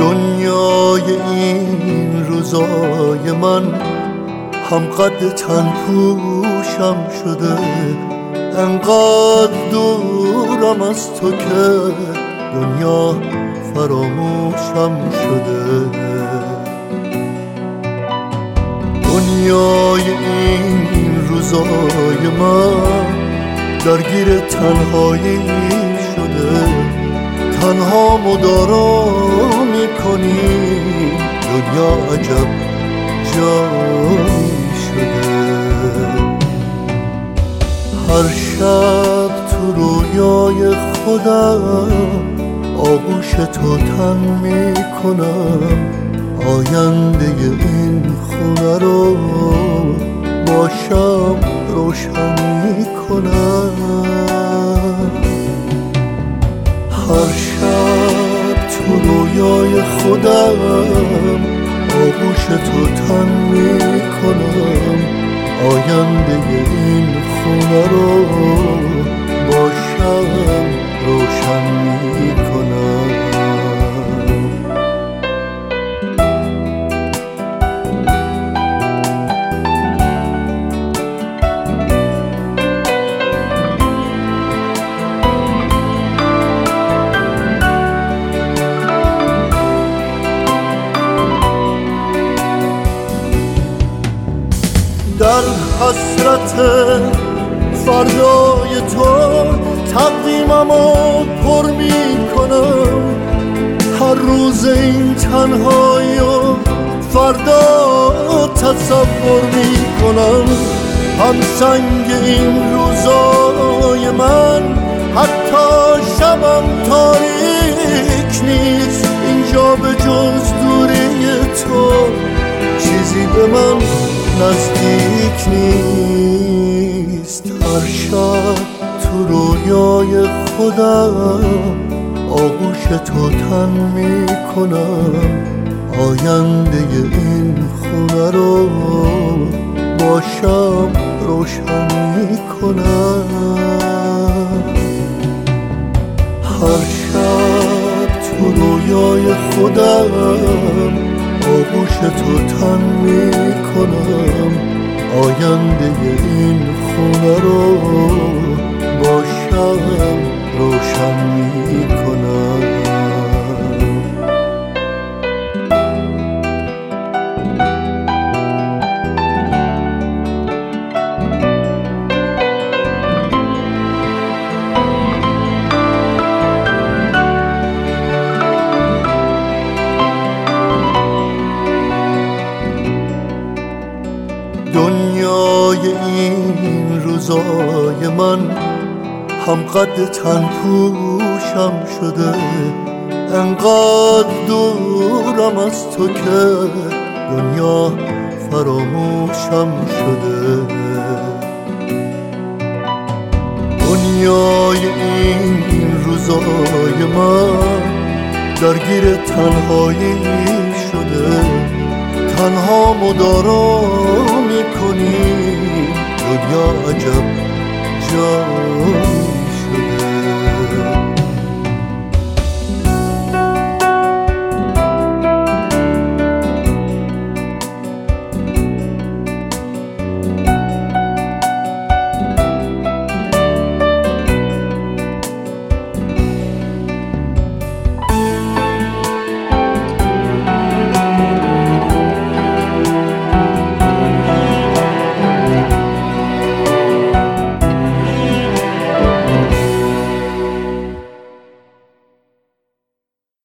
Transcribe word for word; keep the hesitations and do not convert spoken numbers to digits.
دنیای این روزای من هم قد تن پوشم شده، انقدر دورم از تو که دنیا فراموشم شده. دنیای این روزای من درگیر تنهایی شده، تنها مدارا میکنی، دنیا عجب جایی شده. هر شب تو رویای خودم آغوش تو تن میکنم، آینده این خونه رو باشم روشن میکنم. هر شب تو رویای خودم آغوش تو تن میکنم، آینده این خونه رو باشم روشن میکنم. در حسرت فردای تو تقویممو پر میکنم، هر روز این تنهایی و فردا تصور میکنم. هم سنگ این روزای من حتی شبم تاریک نیست، اینجا به جز دوری تو چیزی به من نزدیک نیست. هر شب تو رویای خودم آغوش تو تن میکنم، آینده این خونه رو باشم روشن میکنم. هر شب تو رویای خودم آغوش تو تن میکنم، آینده این خونه رو باشم روشن میکنم. دنیای این روزای من هم قد تن پوشم شده، انقدر دورم از تو که دنیا فراموشم شده. دنیای این روزای من درگیر تنهایی شده، تنها مدارا میکنی، دنیا عجب جایی